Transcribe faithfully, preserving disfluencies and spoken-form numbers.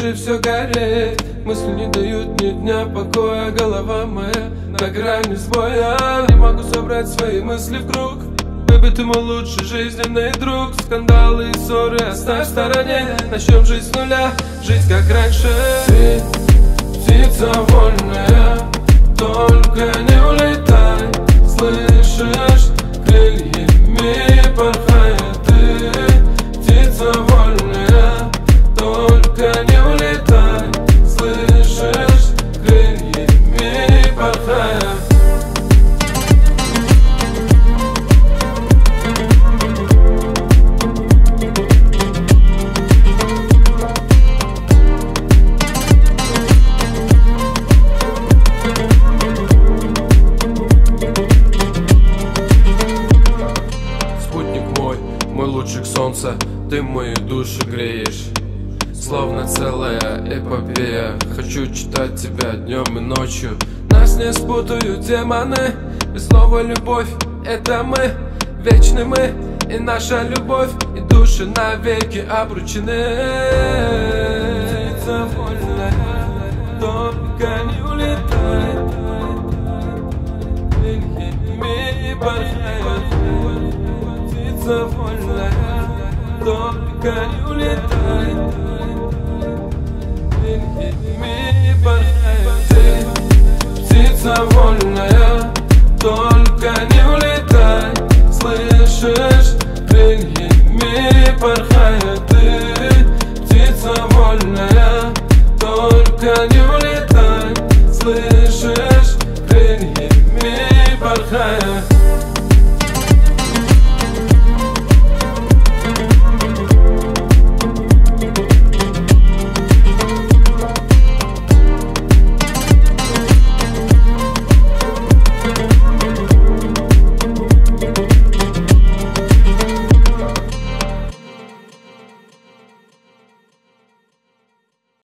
душе все горит, мысли не дают ни дня покоя. Голова моя на грани сбоя, не могу собрать свои мысли в круг. Бэби, ты мой лучший жизненный друг. Скандалы и ссоры оставь в стороне, начнем жить с нуля, жить как раньше. Ты птица вольная, только не улетай, слышишь, крыльями порхая. Ты птица вольная, только не улетай, слышишь, крыльями порхая. Мой лучик солнца, ты мою душу греешь, словно целая эпопея. Хочу читать тебя днем и ночью. Нас не спутают демоны, и снова любовь, это мы, вечны мы, и наша любовь, и души навеки обручены. Птица вольная, только не улетай, крыльями порхай. Птица вольная, только не улетай, крыльями порхай. Ты птица вольная, только не улетай, слышишь, крыльями порхая. Ты птица вольная, только не улетай, слышишь, крыльями порхая.